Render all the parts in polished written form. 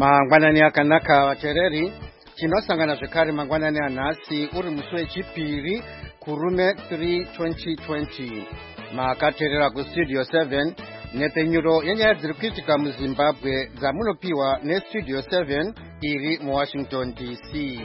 Mangwanani akanaka vateereri, tinosangana zvekare mangwanani anhasi uri musi wechipiri kurume 3 2020. Makateerera kustudio 7 nepenyuro yenyaya dziri kuitika muZimbabwe dzamunopiwa nestudio 7 iri muWashington DC.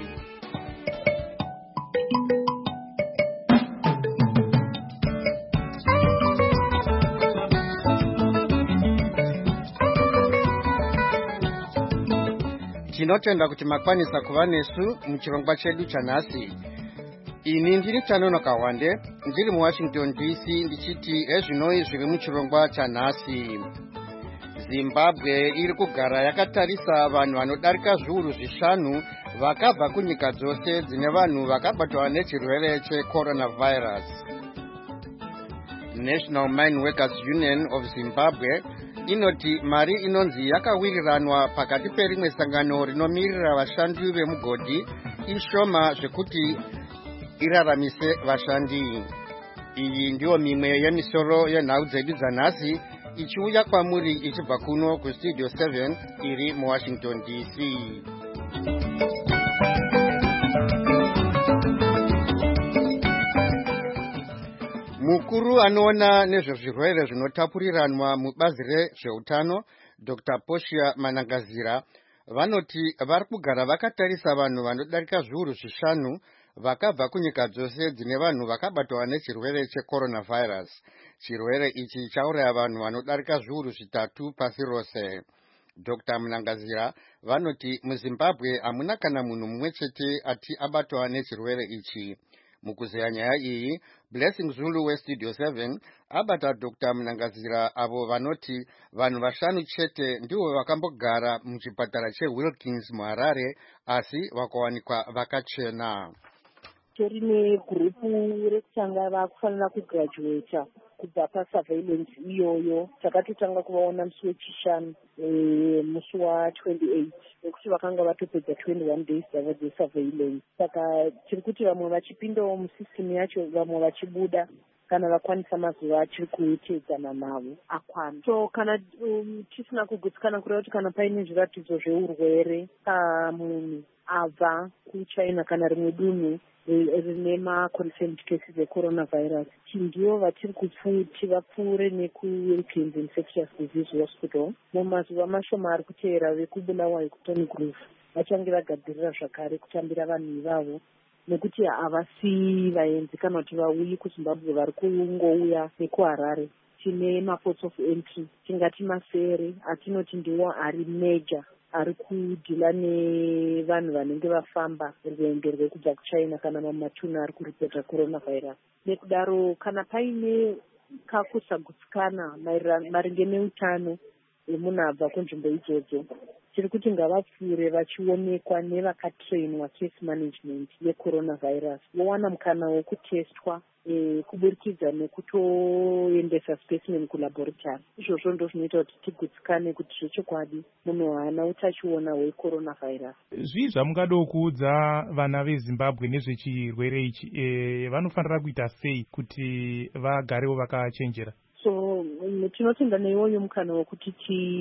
Tinotenda kuti makwanisa kuva nesu muchirongwa chedu chanhasi. Ini ndiri Chanonoka Wande, ndiri muWashington DC ndichiti ezvinoi zviri muchirongwa chanhasi. Zimbabwe iri kugara yakatarisa vanhu vanodarika zviuru 5 vakabva kunyika dzose dzine vanhu vakabatwa nechirwere checoronavirus. National Mine Workers Union of Zimbabwe inoti mari inonzi yakawiriranwa pakati perimwe sangano rinomirira vashandi vemugodhi ishoma zvekuti iraramise vashandi. Iyi ndiyo mimwe yemisoro yenhau dzedu dzanhasi ichiuya kwamuri ichibva kuno kustudio 7 iri muWashington DC. Mukuru anoona nezvezvirwere zvinotapuriranwa mubazi rezveutano Dr. Portia Manangazira vanoti vari kugara vakatarisa vanhu vanodarika zviuru 5 vakabva kunyika dzose dzine vanhu vakabatwa nechirwere checoronavirus. Chirwere ichi chauraya vanhu vanodarika zviuru 3 pasi rose. Dr. Manangazira vanoti muZimbabwe hamuna kana munhu mumwe chete ati abatwa nechirwere ichi. Mukuzeya nyaya iyi, Blessing Zulu westudio 7 abata Dr. Manangazira avo vanoti vanhu 5 chete ndivo vakambogara muchipatara cheWilkins muHarare asi vakawanikwa vakachena. Torine gurupu rekutanga vakufanira kugraduata kubva pasurveillance iyoyo takatotanga kuvaona musi wechishanu musi wa28 nekuti vakanga vatopedza 21 days dzavo dzesurveillance. Saka tiri kuti vamwe vachipindawo musisitemu yacho vamwe vachibuda kana vakwanisa mazuva achiri kuitedzana navo akwana. So kana tisina kugutsikana kureva kuti kana paine zviratidzo zveurwere pamunhu abva kuChina kana rimwe dunhu rine maconfirmed cases ecoronavirus, ndivo vatiri kuti vapfuure nekuWilkins Infectious Disease Hospital. Mumazuva mashoma ari kuteera vekubulawayo kuTony Groove vachange vagadzirira zvakare kutambira vanhu ivavo, nekuti havasi vaenzi kana kuti vauyi kuZimbabwe vari kungouya nekuHarare. Tine maports of entry tingati masere atinoti ndiwo ari major ari kudhila nevanhu vanenge vafamba rwendo rwekubva kuChina kana mamatunhu ari kuripota coronavirus. Nekudaro kana paine kakusagutsikana maringe neutano hwemunhu abva kunzvimbo idzodzo, tiri kuti ngavapfuure vachionekwa nevakatrainwa case management yecoronavirus, vowana mukana wokutestwa kuburikidza nekutoendesa specimen kulaboratory. Izvozvo ndo zvinoita kuti tigutsikane kuti zvechokwadi munhu haana utachiona hwecoronavirus. Zvii zvamungado kuudza vana veZimbabwe nezvechirwere ichi, vanofanira kuita sei kuti vagarewo vakachenjera? So tinotenda neiwoyo mukana wekuti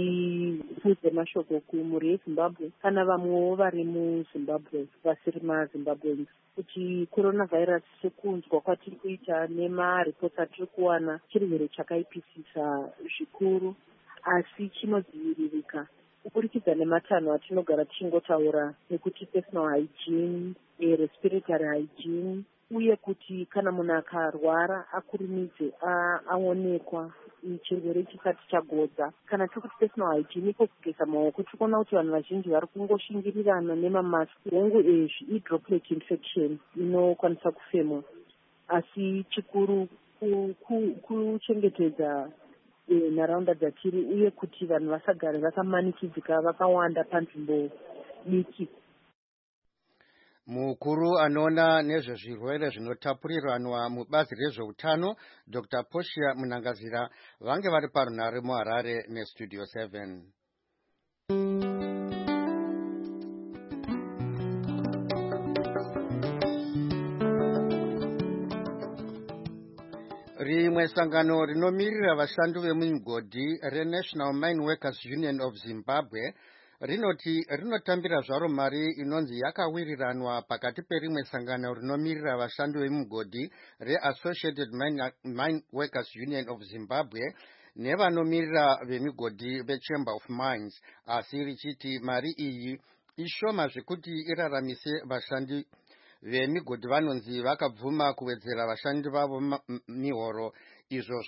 tiudze mashoko kumhuri yeZimbabwe kana vamwewo vari muZimbabwe vasiri maZimbabweans kuti coronavirus sekunzwa kwatiri kuita nemaripoti atiri kuwana chirwere chakaipisisa zvikuru, asi chinodziviririka kuburikidza nematanho atinogara tichingotaura nekuti personal hygiene, respiratory hygiene, uye kuti kana munhu akarwara akurumidze aonekwa chirwere chisati chagodza. Kana tiri kuti personal hygiene iko kugeza maoko, tikuona kuti vanhu vazhinji vari kungoshingirirana nemamasiki hongu idroplet infection inokwanisa kufemwa, asi chikuru kuchengetedza nharaunda dzatiri uye kuti vanhu vasagare vakamanikidzika vakawanda panzvimbo diki. Mukuru anoona nezvezvirwere zvinotapuriranwa mubazi rezveutano Dr. Portia Manangazira vange vari parunhare muHarare nestudio 7. Rimwe sangano rinomirira vashandi vemumigodhi reNational Mine Workers Union of Zimbabwe rinoti rinotambira zvaro mari inonzi yakawiriranwa pakati perimwe sangano rinomirira vashandi vemugodhi reAssociated Mine Workers Union of Zimbabwe nevanomirira vemigodhi veChamber of Mines, asi richiti mari iyi ishoma zvekuti iraramise vashandi vemigodhi vanonzi vakabvuma kuwedzera vashandi vavo mihoro, izvo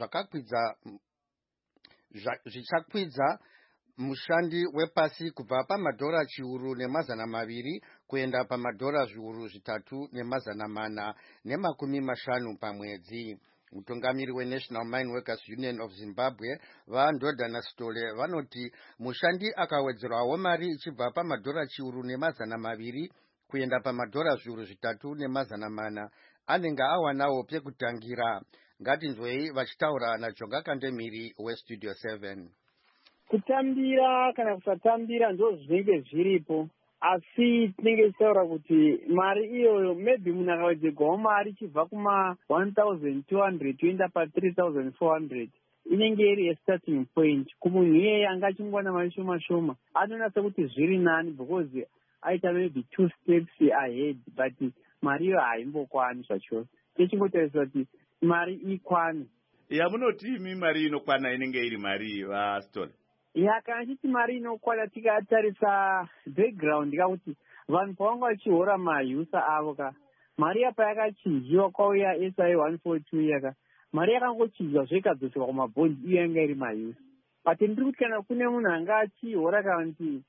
zvichakwidza mushandi wepasi kubva pamadhora chiuru nemazana maviri kuenda pamadhora zviuru zvitatu nemazana mana nemakumi mashanu pamwedzi. Mutungamiri weNational Mine Workers Union of Zimbabwe vaNdodana Sitole vanoti mushandi akawedzerwawo mari ichibva pamadhora chiuru nemazana maviri kuenda pamadhora zviuru zvitatu nemazana mana anenge awanawo pekutangira. Ngatinzwei vachitaura naJonga Kandemiri weStudio 7. Kutambira kana kusatambira ndo zvinenge zviripo, asi tinenge tichitaura kuti mari iyoyo maybe munhu akawedzerwawo mari ichibva kuma 1200 toenda pa3400 inenge iri starting point kumunhu iyeye anga achingowana mari shoma shoma, anonatsa kuti zviri nani because aita maybe 2 steps ahead, but mari iyo haimbokwani zvachose. Techingotarisa kuti mari ikwane. Yamunoti imi mari inokwana inenge iri mari vaStole? Kana chiti mari inokwana tikatarisa background kakuti vanhu pavanga vachihora mahyusa avo mari yapa yakachinjiwa kwauya SI 142 yaka mari yakangochinjwa zvikadzoserwa kumabhondi iyo yanga iri mahyusa. But ndiri kuti kana kune munhu anga achihora kuti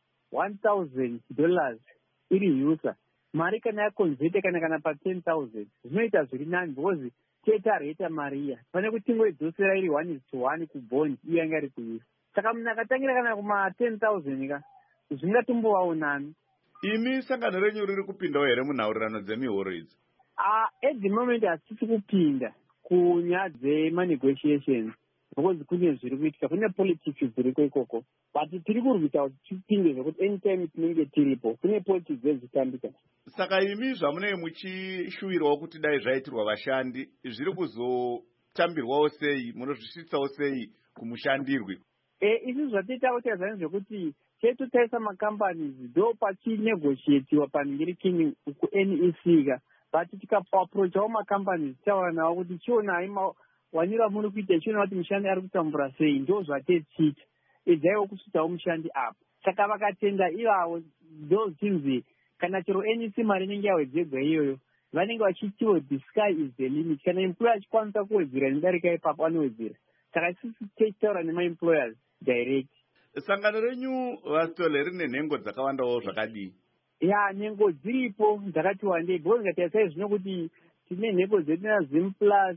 $1,000 iri hyusa, mari kana yakonvete kana pa 10,000 zvinoita zviri nani because tetareta mari iya pane kuti tingoidzosera iri 1:1 kubhondi iyo yanga iri kuhyusa. Saka munhu akatangira kana kuma 10,000 zvingatombovawo nani. Imi sangano renyu riri kupindawo here munhaurirano dzemihoro idzi? At the moment hatisi kupinda kunyaya dzemanegotiations because kune zviri kuitika, kune politics dziriko ikoko, but tiri kurwita kuti tipinde zvekuti anytime tinenge tiripo kune politics dzezvitambika. Saka imi zvamunenge muchishuwirwawo kuti dai zvaitirwa vashandi zviri kuzotambirwawo sei, munozvisvitsawo sei kumushandirwi? Izvi zvatiita kuti azani zvekuti chetotarisa macompanies ndo pachinegotiatiwa panenge rikini kuNEC but tikaapproachawo macompanies taura nawo kuti chionai wanira muri kuita chiona kuti mushandi ari kutambura sei, ndo zvatetiita idzaiwo kusvitsawo mushandi apo. Saka vakatenda ivavo ndo tinzi kana chero NEC mari inenge yawedzerwa iyoyo vanenge vachitiwo the sky is the limit, kana employer achikwanisa kuwedzera nedarika ipapo anowedzera. Saka sisi tichitaura nemaemployers direct. Sangano renyu vaStole rine nhengo dzakawandawo zvakadii? Nhengo dziripo dzakati wandei because ngatiasai zvino kuti tine nhengo dzedu naZimplus,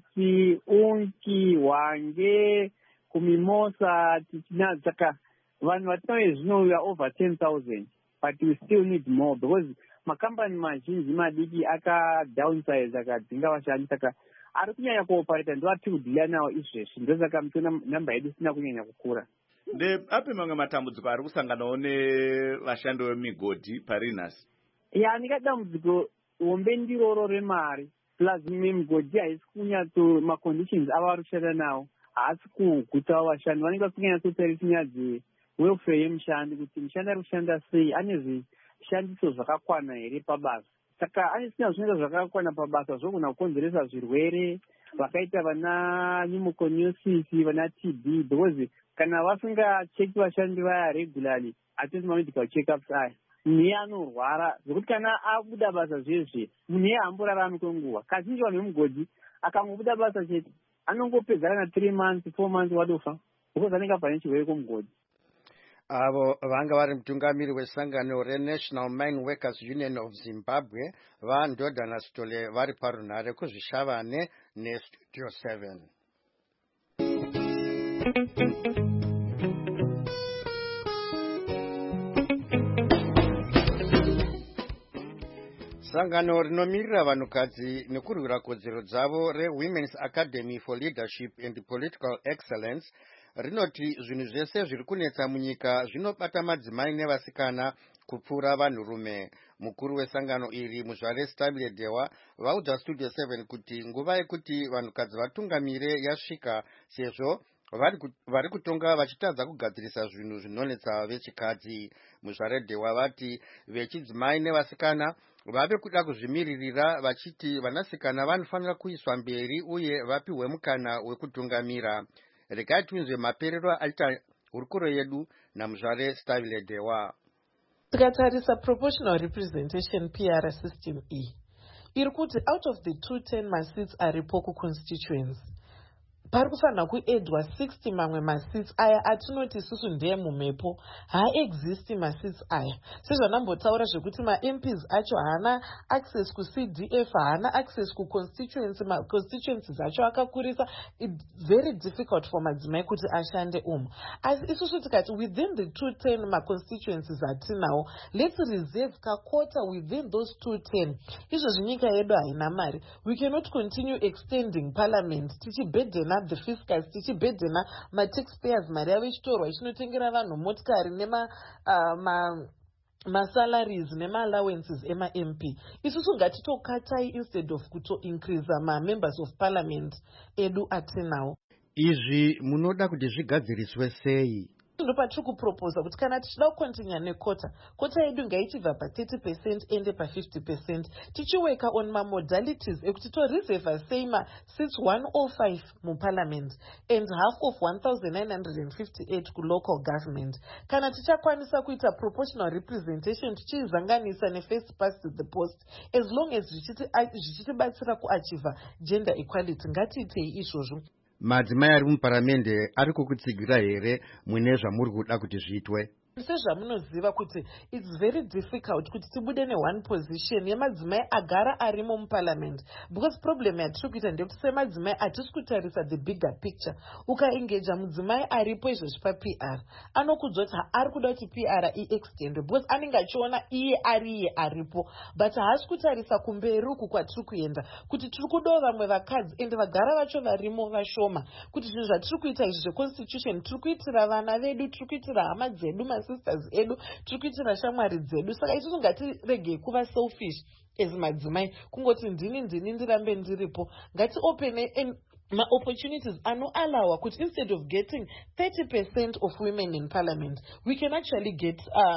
Unki, Hwange, Kumimosa tichinadzo. Saka vanhu vatinauye zvino we are over 10,000 but we still need more because makambani mazhinji madiki akadownsize akadzinga vashandi, saka ari kunyanya kuoparata ndo atiri kudhila nawo izvezvi, ndosaka mutona namba yedu isina kunyanya kukura. Api mamwe matambudziko ari kusanganawo nevashandi vemigodhi paRinasi? Nika dambudziko hombe ndiroro remari plus migodhi haisi kunyatso maconditions ava vari kushanda nawo haasi kugutsawo vashandi, vanenge vasinganyatsotsaritsa nyaya dzewelfare yemushandi kuti mushandi ari kushanda sei, ane zvishandiso zvakakwana here pabasa. Saka anisina zvinoita zvakakwana pabasa zvogona kukonzeresa zvirwere vakaita vana pneumoconiosis, vana TB, because kana vasingacheki vashandi vaya regularly atoti mamedical checkups aya munhu anorwara zvekuti kana abuda basa zvezve munhu haamborarami kwenguva. Kazhinji vanhu vemugodhi akangobuda basa chete anongopedzana na 3 months 4 months wadofa because anenge abva nechirwere kwomugodhi. Avo vanga vari mutungamiri wesangano reNational Mine Workers Union of Zimbabwe vaNdodana Sitole vari parunhare kuzvishavane neStudio 7. Sangano rinomirira vanhukadzi nekurwira kodzero dzavo reWomen's Academy for Leadership and Political Excellence rinoti zvinhu zvese zviri kunetsa munyika zvinobata madzimai nevasikana kupfuura vanhurume. Mukuru wesangano iri Muzvare Stabile Dewa vaudza Studio 7 kuti nguva yekuti vanhukadzi vatungamire yasvika, sezvo vari kutonga vachitadza kugadzirisa zvinhu zvinonetsa vechikadzi. Muzvaredhewa vati vechidzimai nevasikana vave kuda kuzvimiririra vachiti vanasikana vanofanira kuiswa mberi uye vapiwe mukana wekutungamira. Regai tinzwe maperero aita hurukuro yedu naMuzvare Stabile Dewa. Tikatarisa proportional representation PR system iri kuti out of the 210 maseats aripo kuconstituents pari kufanira kuedwa 60 mamwe maseats aya atinoti isusu ndeye mumhepo haaexisti maseats aya sezvanambotaura zvekuti maMPs acho haana access kuCDF, haana access kuconstituency, maconstituencies acho akakurisa. It's very difficult for madzimai kuti ashande umo. Asi isusu tikati within the 210 maconstituencies atinawo, let's reserve kakota within those 210. Izvozvi nyika yedu haina mari. We cannot continue extending parliament tichibhedhena the fiscals tichibhedhena mataxpayers mari yavo ichitorwa ichinotengera vanhu motikari masalaries nema-allowances ema-MP. Isusu ngatitokatai instead of kutoincrease ma-members of parliament edu atinawo. Izvi munoda kuti zvigadziriswe sei? Ndo patiri kuproposa kuti kana tichida kukontinya nekota yedu ngaichibva pa30% ende pa50%, tichiweka on mamodalities ekuti toreserva sei ma-seats 105 muparliament and half of 1958 kulocal government. Kana tichakwanisa kuita proportional representation tichizanganisa nefirst past the post, as long as zvichitibatsira kuachiva gender equality, ngatiitei izvozvo. Madzimai ari muparamende ari kukutsigira here mune zvamuri kuda kuti zviitwe? Sezvamunoziva kuti it's very difficult kuti tibude ne1 position yemadzimai agara arimo muparliament, because problem yatiri kuita ndekuti semadzimai hatisi kutarisa the bigger picture. Ukaengeja mudzimai aripo izvozvi paPR anokudzwa kuti ari kuda kuti PR iextend, because anenge achiona iye aripo, but haasi kutarisa kumberi uku kwatiri kuenda, kuti tiri kudawo vamwe vakadzi ende vagara vacho varimo vashoma, kuti zvinhu zvatiri kuita izvi zveconstitution tiri kuitira vana vedu, tiri kuitira hama dzedu, sisters edu, tiri kuitira shamwari dzedu. Saka isusu ngatiregei kuva selfish as madzimai kungoti ndini ndirambe ndiripo. Ngati open ma-opportunities anoallowa kuti instead of getting 30% of women in parliament, we can actually get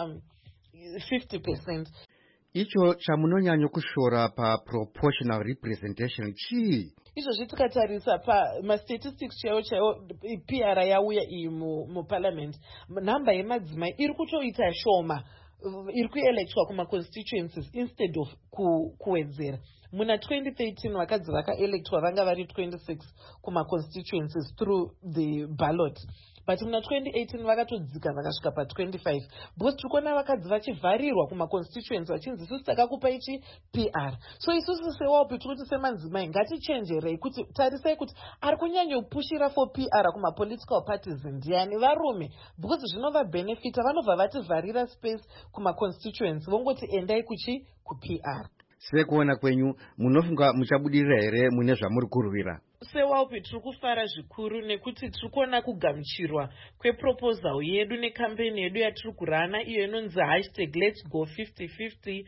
50%. Icho chamunonyanya kushora pa proportional representation chii? Izvozvi tikatarisa pamastatistics chaiwo PR yauya iyi muparliament, nhamba yemadzimai iri kutoita shoma, iri kuelectwa kumaconstituencies instead of kuwedzera. Muna 2013 vakadzi vakaelectwa vanga vari 26 kumaconstituencies through the ballot, but muna 2018 vakatodzika vakasvika pa25, because tiri kuona vakadzi vachivharirwa kumaconstituency vachinzi isusu takakupa ichi PR. So isusu sewaupi tiri kuti semadzimai ngatichenjerei kuti tarisai kuti ari kunyanyopushira for PR kumapolitical parties ndiani? Varume, because zvinova benefita, vanobva vativharira space kumaconstituency vongoti endai kuPR. Sekuona kwenyu munofunga muchabudirira here mune zvamuri kurwira? Sewaupi tiri kufara zvikuru nekuti tiri kuona kugamuchirwa kweproposal yedu nekampeni yedu yatiri kurana, iyo inonzi #Let's Go 50-50,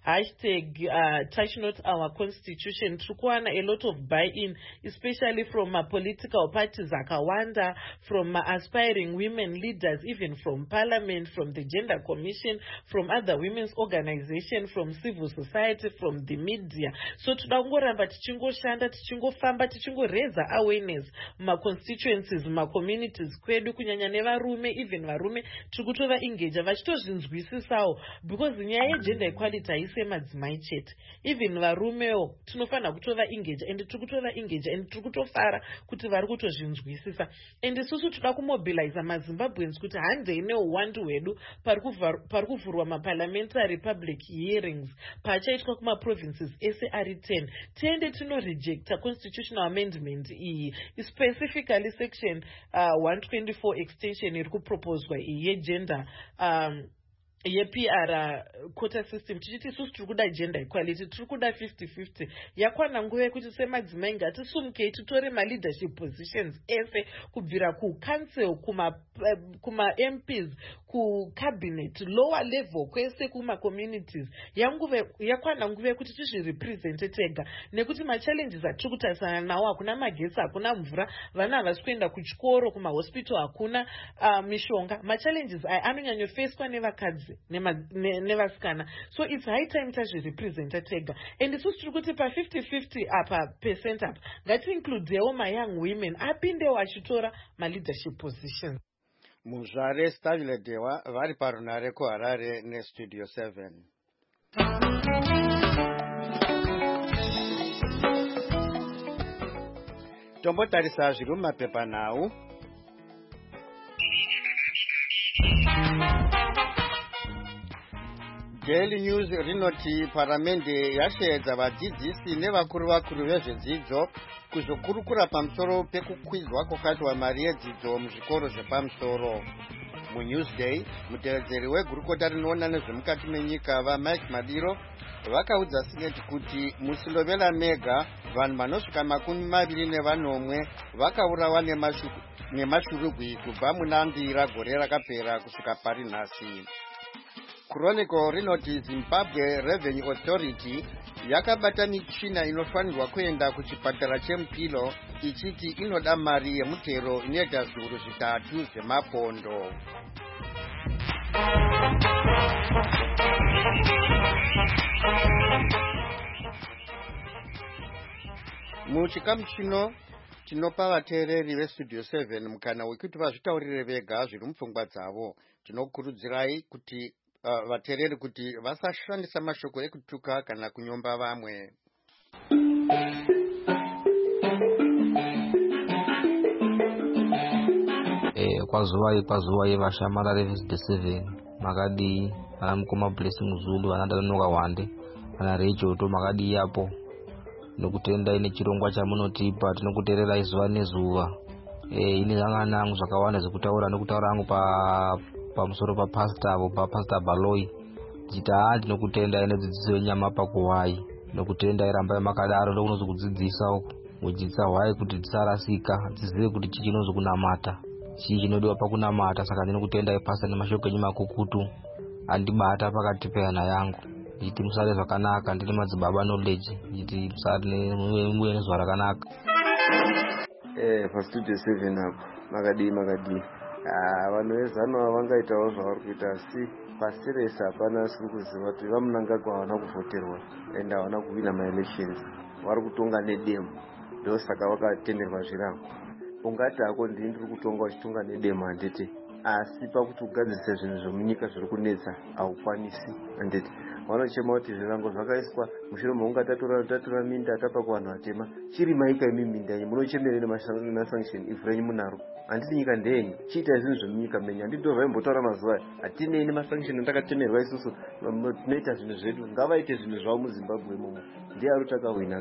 #Touch Not Our Constitution. Tiri kuwana a lot of buy-in, especially from political parties akawanda, from aspiring women leaders, even from parliament, from the Gender Commission, from other women's organizations, from civil society, from the media. So toda kungoramba tichingoshanda, tichingofamba, raise awareness constituencies, communities kwedu, kunyanya nevarume, even varume tiri kutova engage vachitozvinzwisisawo, because nyaya yegender equality haise madzimai chete, even varumewo tinofanira kutova engage, and tiri kutova engage, and tiri kutofara kuti vari kutozvinzwisisa. And isusu toda kumobilize maZimbabweans kuti handei neuwandu hwedu pari kuvhurwa maparliamentary public hearings pachaitwa kumaprovinces ese ari 10, tiende tinorejecta constitutional amendment iyi, specifically section 124 extension iri kuproposwa iyi yegender yepr quota system tichiti isusu tiri kuda gender equality, tiri kuda 50-50. Yakwana nguva yekuti semadzimai ngatisumukei titore maleadership positions ese kubvira kucouncil, kuma MPs, kucabinet, lower level, kwese kuma communities. Yakwana nguva yekuti tizvirepresente tega, nekuti machallenges atiri kutarisana nawo, hakuna magetsi, hakuna mvura, vana havasi kuenda kuchikoro, kumahospital hakuna mishonga. Machallenges aya anonyanyofeswa nevakadzi nevasikana. So it's high time tazvirepresenta tega. And isusu tiri kuti pa 50-50 apa percent apa ngatiincludewo mayoung women apindewo achitora maleadership positions. Muzvare Stavile Dewa vari parunare kuHarare neStudio 7. Tombotarisa zviri mumapepa nhau. Daily News rinoti paramende yashaedza vadzidzisi nevakuru vezvedzidzo kuzokurukura pamusoro pekukwizwa kwakaitwa mari yedzidzo muzvikoro zvepamusoro. MuNewsday, mutevedzeri wegurukota rinoona nezvemukati menyika vaMike Madiro vakaudza Senate kuti musilovela mega vanhu vanosvika 21 vakaurawa nemashurugwi kubva munambira gore rakapera kusvika pari nhasi. Chronicle rinoti Zimbabwe Revenue Authority yakabata michina inofanirwa kuenda kuchipatara cheMupilo ichiti inoda mari yemutero inoita zviuru 3 zvemapondo. Muchikamu chino tinopa vateereri veStudio 7 mukana wekuti vazvitaurire vega zviri mupfungwa dzavo. Tinokurudzirai kuti vateereri kuti vasashandisa mashoko ekutuka kana kunyomba vamwe. Pazuva yevashamarare veStudio 7 makadi ana mukoma Blessing Zulu, ana Danoka Wande, ana Rejoto makadi yapo nokutenda ine chirongwa chamunotipa. Tinokuteererai zuva nezuva. Ine zvangu zvakawanda zvekutaura nokutaura hangu pamusoro papastor Baloi tichiti ndinokutenda ine dzidziso yenyama pakuwai, nokutenda iramba makadaro ndokunozokudzidzisa mudzidzisa hwai kuti dzisarasika, dzizive kuti chii chinozokunamata, chii chinodiwa pakunamata. Saka ndinokutenda ipastor nemashoko enyu makukutu andibata pakati pehana yangu. Nditi musare zvakanaka, ndine madzibaba knowledge, nditi musare nezuva rakanaka. PaStudio 7 apo makadi vanhu vezano vangaitawo zvavari kuita, asi pasiresi hapana siri kuziva kuti vaMunangagwa havana kuvhoterwa ende havana kuwina maelections, vari kutonga nedemo, ndosaka vakatenderwa zvirango. Ungati hako ndiri kutonga uchitonga nedemo handiti, asi pakuti ugadzirisa zvinhu zvemunyika zviri kunetsa haukwanisi handiti. Vanochema kuti zvirango zvakaiswa mushure mounga minda tapa kuvanhu vatema, chiri maika imi minda yenyu munochemerera nemasanction ivhu renyu munaro. Handiti nyika ndeyenyu, chiita zvinhu zvemunyika menyu. Handiti ndozvaimbotaura mazuva aya, hatinei nemasanction andakatemerwa isusu, tinoita zvinhu zvedu, ngavaite zvinhu zvavo muZimbabwe imomo. Ndiye ari takahwina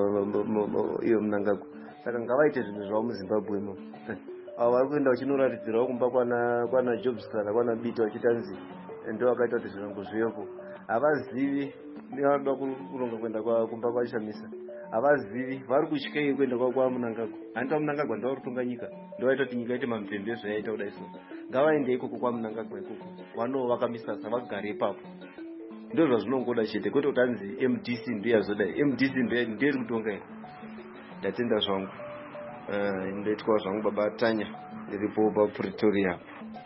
iyo Mnangagwa, saka ngavaite zvinhu zvavo muZimbabwe imomo. Avo vari kuenda vachinoratidzirawo kumba kwana Jobs kana kwana Bita vachitanzi ndo vakaita kuti zvirango zvivepo. Havazivi nevanoda kuronga kuenda kumba kwaShamisa, havazivi vari kutyei kuenda kwaMunangagwa. Handiti vaMunangagwa ndo vari kutonga nyika, ndo vaita kuti nyika ite mamupembe zvayaita kudai so. Ngavaende ikoko kwaMunangagwa ikoko, vanovaka misasa vagare ipapo. Ndo zvazvinongoda chete, kwete kuti anzi MDC ndiye yazodai. MDC ndiye iri kutonga ine. Ndatenda zvangu. Ndoitwa zvangu baba Tanya, ndiripo paPretoria.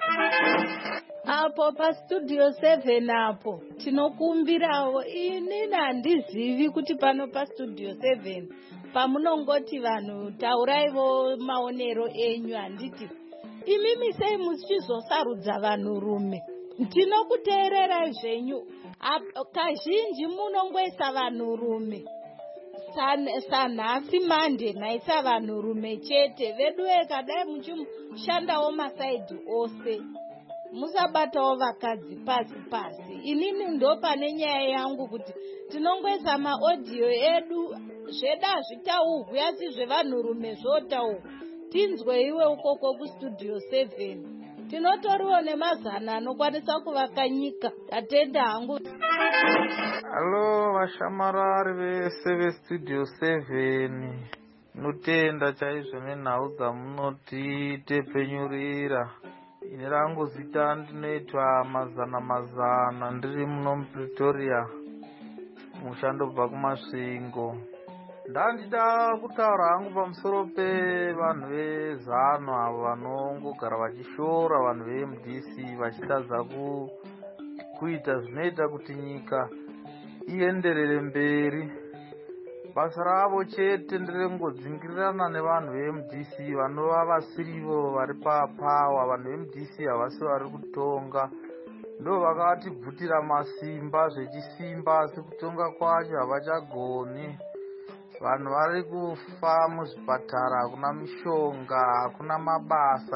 Apo paStudio 7 apo tinokumbirawo. Inini handizivi kuti pano paStudio 7 pamunongoti vanhu tauraivo maonero enyu, handiti imimi sei muchizosarudza vanhurume. Tinokuteererai zvenyu, kazhinji munongoisa vanhurume sanhasi mande maisa vanhurume chete. Vedu vekadai muchishandawo masaidhi ose, musabatawo vakadzi pasi. Inini ndo pane nyaya yangu kuti tinongoisa maaudio edu zvedu hazvitaurwi, asi zvevanhurume zvotaurwa. Tinzwe iwe ukoko kuStudio 7, tinotoriwo nemazana anokwanisa kuvaka nyika. Tatenda hangu. Halo vashamarari vese vestudio 7, notenda chaizvo nenhau dzamunotitepenyurira. Ine rangu zita ndinoitwa mazana ndiri muno muPretoria, mushando kubva kumasvingo. Ndandida kutaura hangu pamusoro pevanhu vezano avo vanongogara vachishora vanhu veMDC vachitadza kuita zvinoita kuti nyika ienderere mberi. Basa ravo chete nderengodzingirirana nevanhu veMDC vanova vasirivo vari papawa. Vanhu veMDC havasi vari kutonga, ndo vakatibvutira masimba zvechisimba, asi kutonga kwacho havachagoni. Vanhu vari kufa muzvipatara, hakuna mishonga, hakuna mabasa.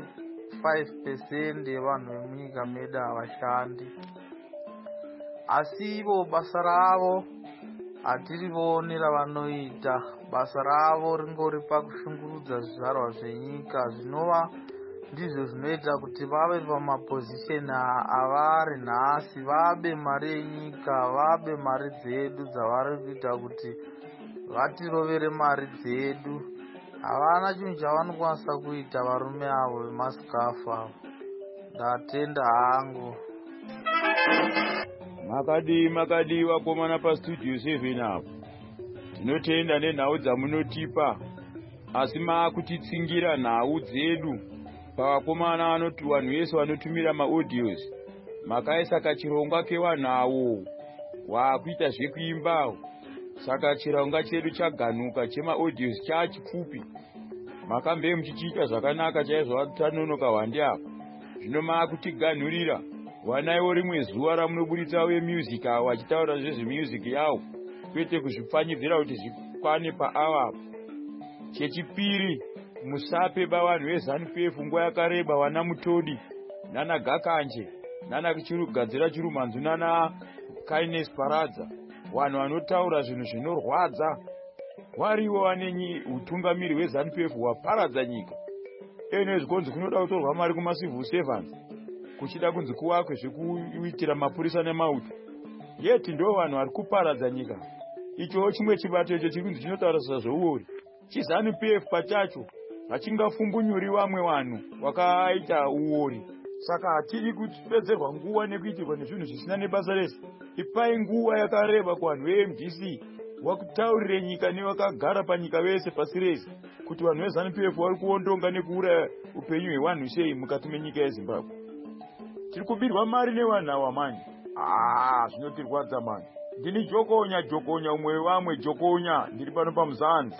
95% yevanhu vemunyika medu havashandi, asi ivo basa ravo hatirivoni ravanoita. Basa ravo ringori pakushungurudza zvizvarwa zvenyika, zvinova ndizvo zvinoita kuti vave pamapozisheni avari nhasi, vabe mari yenyika, vabe mari dzedu dzavari kuita kuti vatirovere mari dzedu. Havana chinhu chavanokwanisa kuita varume avo vemasikafu avo. Ndatenda hangu. Makadi wakomana pastudio 7 apo. Tinotenda nenhau dzamunotipa, asi makutitsingira nhau dzedu pavakomana vanoti vanhu vese vanotumira maaudios. Makaisa kachirongwa kevanhau wakuita zvekuimba. Saka chirongwa chedu chaganuka chemaaudios chachipfupi. Makambe muchichiita zvakanaka chaizvo vatanonoka hwandi apa. Zvino makutiganhurira. Wanaiwo rimwe zuva ramunoburitsa vemusic avo vachitaura zvezvemusic yavo, kwete kuzvipfanyidzira kuti zvikwane paawa. Chechipiri, musape vanhu veZANU-PF nguva yakareba, vana Mutodi nana Gakanje nana Chirugadzira Chirumanzu nana Kindness Paradza, vanhu vanotaura zvinhu zvinorwadza. Wariwo vane utungamiri hweZANU-PF hwaparadza nyika. Ene zvikonzi kunoda kutorwa mari kumacivil servants, kuchida kunzi kuwakwe zvekuitira mapurisa nemauto. Yeti ndo vanhu vari kuparadza nyika. Icho chimwe chibato icho chiri kunzi chinotaurisa zvouori. ChiZANU-PF pachacho hachingafumbunuri vamwe vanhu vakaita uori. Saka hatiri kupedzerwa nguva nekuitirwa nezvinhu zvisina nebasa rese. Ipai nguva yakareba kuvanhu veMDC vakutaurire nyika nevakagara panyika vese pasi rese kuti vanhu veZANU-PF vari kuondonga nekuuraya upenyu hwevanhu sei mukati menyika yeZimbabwe. Tiri kubirwa mari nevanhu ava manje. Zvinotirwadza manje. Ndini Jokonya umwe wevamwe Jokonya, ndiri pano paMuzanzi.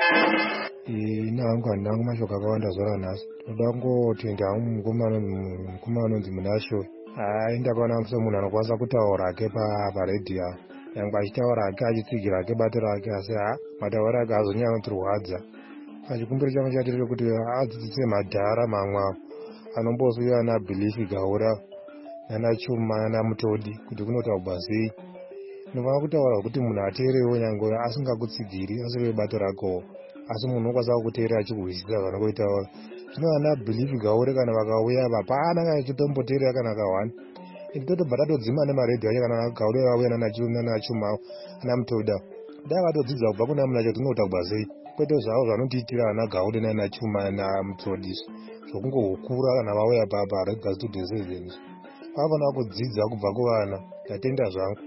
Nangu handangu mashoko akawanda zora nhasi. Toda kungotenda hangu mukomana unonzi Munasho. Ndakaona semunhu anokwanisa kutaura hake paredhiyo. Nyangwe achitaura hake achitsigira hake bato rake, asi matauro ake hazonyanyotirwadza. Chikumbiro changu chatirere kuti adzidzise madhara mamwe anombosiya ana Belief Gaura nana Chuma nana Mutodi kuti kunotaurwa sei. Ndinofanira kutaura kuti munhu ateerewo nyangwe asingakutsigiri asiri bato rako, asi munhu unokwanisa kukuteerera achikuhwisisa zvanokuitaura. Zvino ana Belief Gaura kana vakauya hapana kana chitomboteerera kana kawani. Totobva tatodzima nemaredhiyo acho kana Gaura vauya nana Chuma nana Mutoda. Dai vatodzidza kubva kuna Munacho tinotaurwa sei. Kwete zvavo zvanotiitira ana Gaura nana Chuma nana Mutodi zvokungokura kana vauya paReggastudio 7. Vanofanira kudzidza kubva kuvana. Ndatenda zvangu.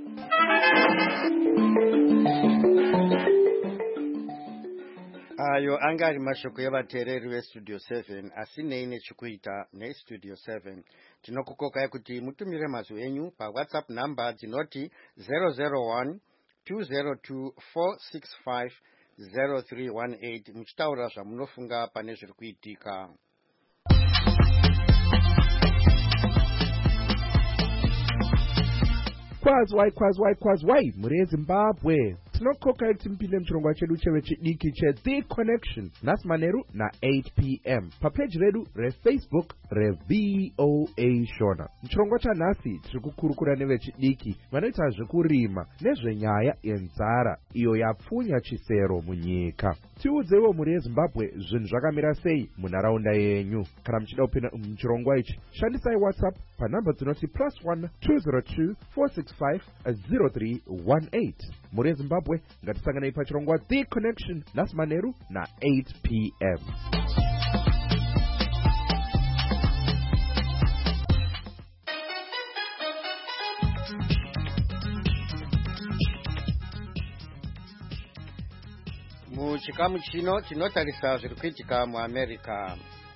Ayo anga ari mashoko yevateereri veStudio 7, asi neine chekuita neStudio 7. Tinokukokai kuti mutumire mazwi enyu paWhatsApp number dzinoti 001 202 465 0318 muchitaura zvamunofunga pane zviri kuitika. Kwazwai muri eZimbabwe. tinokoka kuti mpinde muchirongwa chedu chevechidiki cheThe Connection nhasi manheru na8 p.m. papeji redu refacebook reVOA Shona. Muchirongwa chanhasi tiri kukurukura nevechidiki vanoita zvekurima nezvenyaya yenzara iyo yapfunya chisero munyika. Tiudzewo mhuri yeZimbabwe zvinhu zvakamira sei munharaunda yenyu. Kana muchida kupinda muchirongwa ichi, shandisai WhatsApp panhamba dzinoti +1 202 465 0318. Mhuri yeZimbabwe, ngatisanganei pachirongwa The Connection nhasi manheru na8 p.m. Muchikamu chino tinotarisa zviri kuitika muAmerica.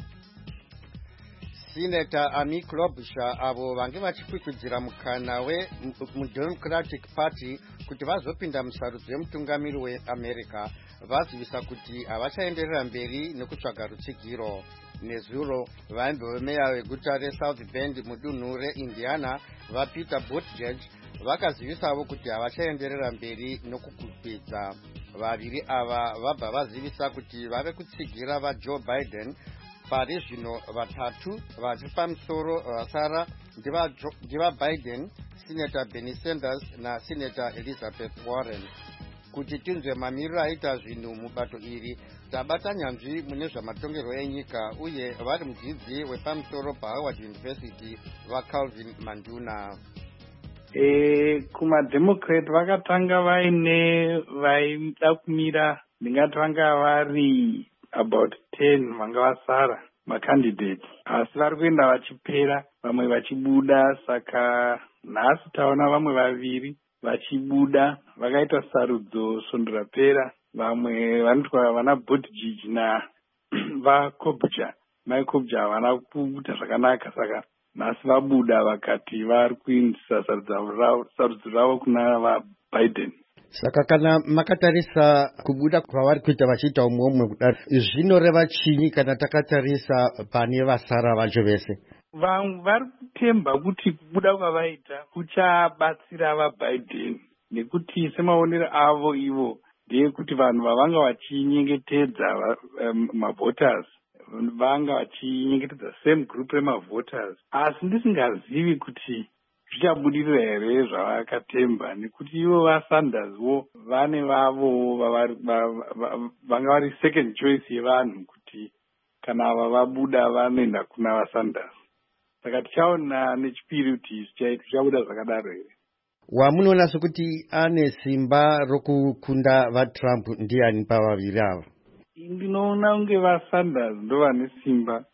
Senator Amy Klobuchar avo vange vachikwikwidzira mukana wemuDemocratic Party kuti vazopinda musarudzo yemutungamiri weAmerica vazivisa kuti havachaenderera mberi nekutsvaga rutsigiro. Nezuro vaimbovemeya veguta reSouth Bend mudunhu reIndiana vaPeter Buttigieg vakazivisavo kuti havachaenderera mberi nokukwikwidzira. Vaviri ava vabva vazivisa kuti vave kutsigira vaJoe Biden. Pari zvino vatatu vari pamusoro vasara ndiva Biden, Senator Bernie Sanders naSenator Elizabeth Warren. Kuti tinzwe mamiriro aita zvinhu mubato iri, tabata nyanzvi mune zvamatongerwo enyika uye vari mudzidzi wepamusoro paHoward University vaCalvin Manduna. KumaDemocrat vakatanga vaida kumira, ndingati vanga vari about 10 vanga vasara macandidates, asi vari kuenda vachipera, vamwe vachibuda. Saka nhasi taona vamwe vaviri vachibuda, vakaita sarudzo svondo rapera. Vamwe vanotwa vana Buttigieg na vaKlobuchar, Mike Klobuchar havana kuita zvakanaka, saka nhasi vabuda vakati vari kuindisa sarudzo ravo kuna vaBiden. Saka kana makatarisa kubuda kwavari kuita vachiita umwe kudaro, zvinoreva chinyi kana takatarisa pane vasara vacho vese? Vamwe vari kutemba kuti kubuda kwavaita kuchabatsira vaBiden, nekuti semaonero avo ivo ndeyekuti vanhu vavanga vachinyengetedza mavoters vanga vachinyengetedza same group remavoters, asi ndisingazivi kuti zvichabudirira here zvavakatemba, nekuti ivo vaSanderswo vane vavo vanga vari second choice yevanhu kuti kana ava vabuda vanoenda kuna vaSanders. Saka tichaona nechipiri kuti zvichabuda zvakadaro here. Wamunoona sokuti ane simba rokukunda vaTrump ndiani pavaviri ava? Ndinoona kunge vaSanders ndo vane simba,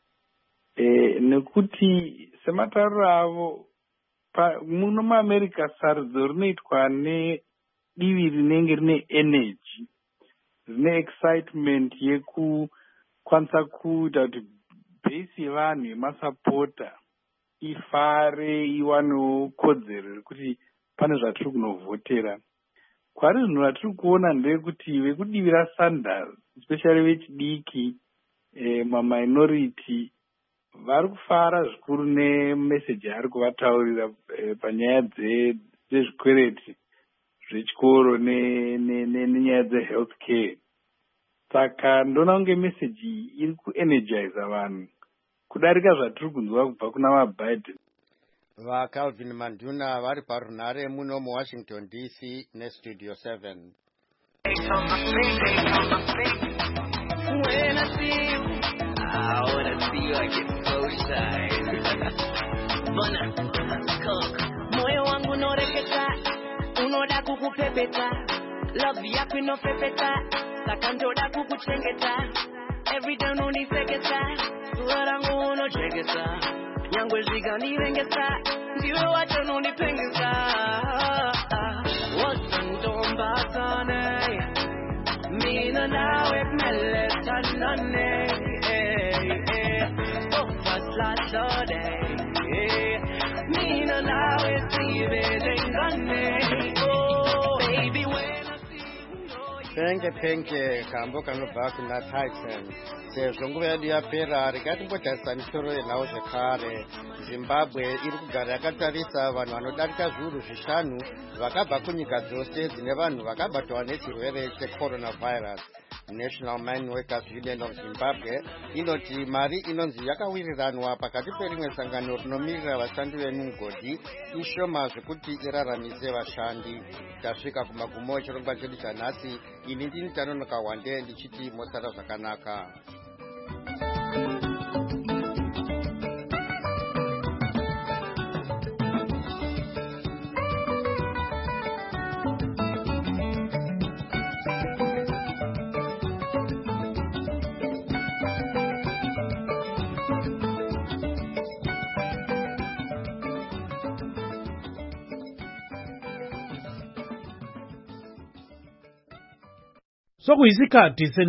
nekuti sematauriro avo muno muAmerica sarudzo rinoitwa nedivi rinenge rine energy, rine excitement yekukwanisa kuita kuti base yevanhu yemasapota ifare, iwanewo kodzero rekuti pane zvatiri kunovhotera. Kwari zvinhu vatiri kuona ndeyekuti vekudivi raSanders, especially vechidiki, maminority, vari kufara zvikuru nemeseji yaari kuvataurira panyaya dzezvikwereti zvechikoro nenyaya dzehealth care. Saka ndona kunge meseji iri kuenergiza vanhu kudarika zvatiri kunzwa kubva kuna vaBiden. VaCalvin Manduna vari parunhare muno muWashington DC neStudio 7. When I see you, I get so shy. Moyo wangu noreketa, unoda kukupepeta. Love yako inofepeta, saka ndoda kukuchengeta. Every day unoniseketa, sura langu unocheketa. Nyangwe zvikandirengesa, ndiwe wacho unonipengesa. Wasandombazane, mina nawe kumelethanane. Mina nawe sibelengane. Oh baby, when I see you, Penke kambo kanobva kuna Titan. Sezvo nguva yedu yapera, regai timbotarisa misoro yenhau zvekare. Zimbabwe iri kugara yakatarisa vanhu vanodarika zviuru 5 vakabva kunyika dzose dzine vanhu vakabatwa nechirwere checoronavirus. National Mine Workers Union of Zimbabwe inoti mari inonzi yakawiriranwa pakati perimwe sangano rinomirira vashandi vemumugodhi ishoma zvekuti iraramise vashandi. Tasvika kumagumo echirongwa chedu chanhasi. Ini ndini Tanonoka Wande ndichiti mosara zvakanaka. Sokuyisikhathi